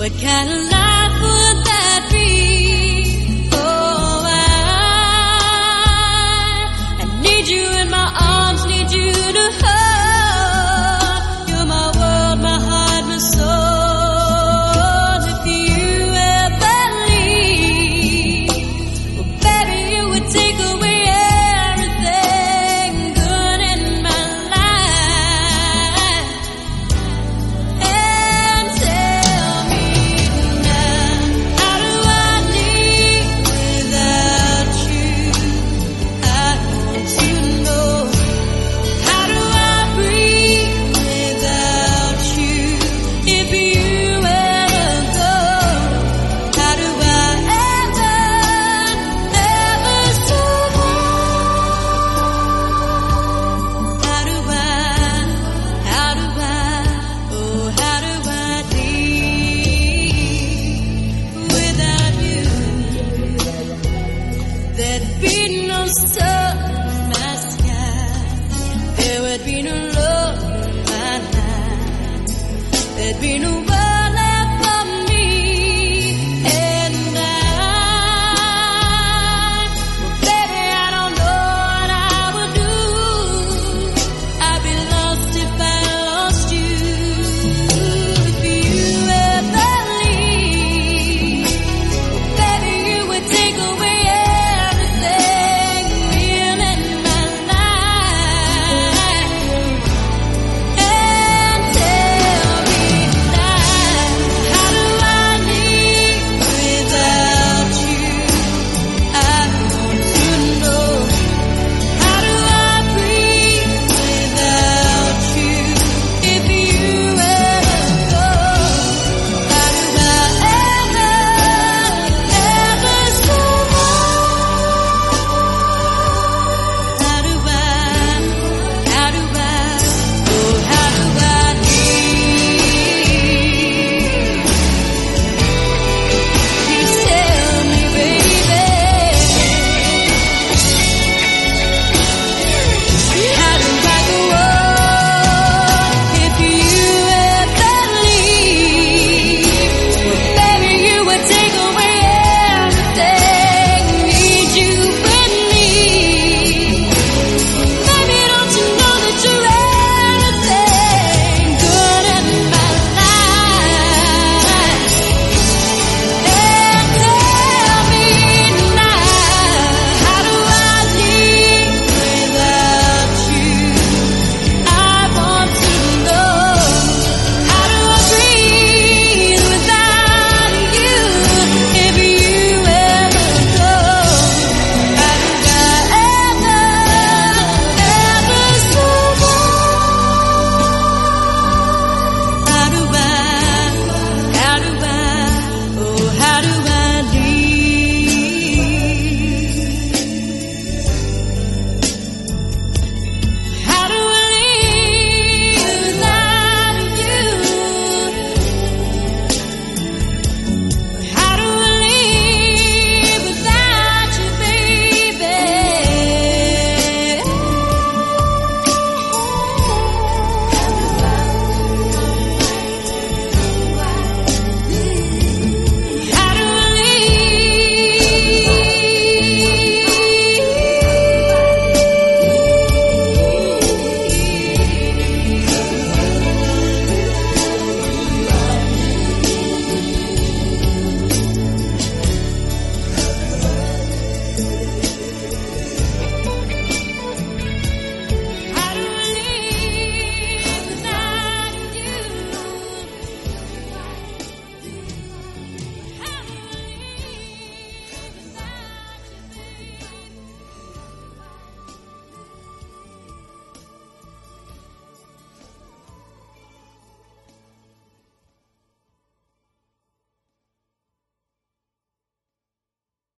What kind of life would that be? Oh, I need you in my arms, need you to hold. You're my world, my heart, my soul. If you ever leave, well, baby, you would take away everything good in my life. And tell me now, how do I live without you? I want to know. How do I breathe without you? If you ever go, how do I ever survive? How do I live without you? There'd be no sun.